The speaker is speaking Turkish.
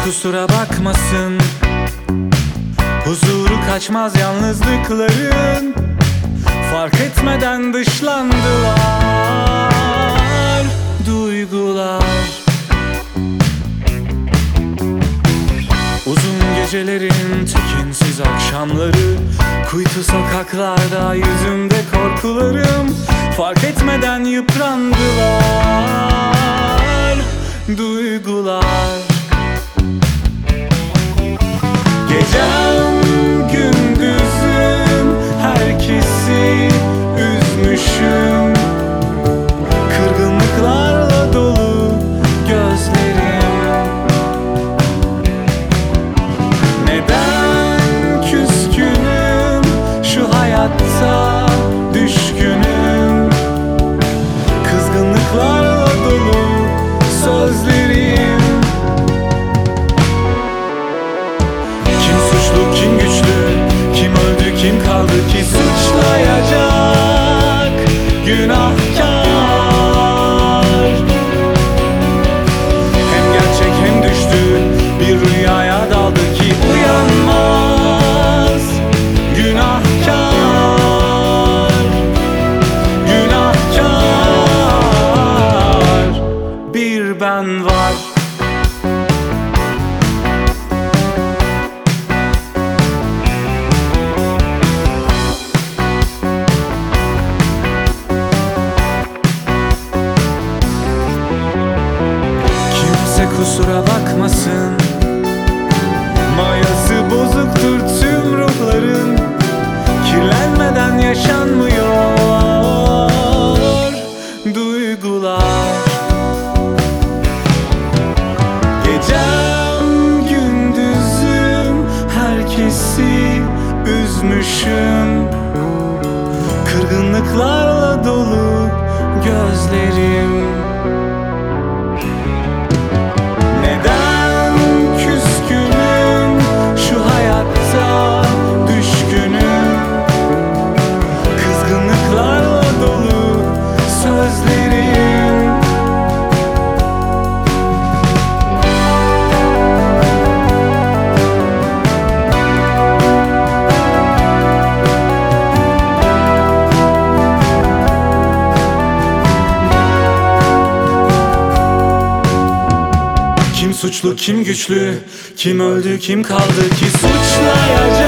kusura bakmasın. Huzuru kaçmaz yalnızlıkların, fark etmeden dışlandılar duygular. Uzun gecelerin tekinsiz akşamları, kuytu sokaklarda yüzümde korkularım, fark etmeden yıprandılar duygular. Gecem gündüzüm, herkesi üzmüşüm. Kırgınlıklarla dolu gözlerim. Neden küskünüm, şu hayatta düşkünüm. Kızgınlıklarla dolu sözlerim. Kim suçlu, kim güçlü, kim öldü, kim kaldı ki suçlayacak günahkar. Hem gerçek hem düştü, bir rüyaya daldı ki uyanmaz günahkar. Günahkar bir ben var. Kusura bakmasın, mayası bozuktur tüm ruhların, kirlenmeden yaşanmıyor duygular. Gecem gündüzüm, herkesi üzmüşüm. Kırgınlıklarla dolu gözlerim. Kim suçlu, kim güçlü, kim öldü, kim kaldı ki suçlayacak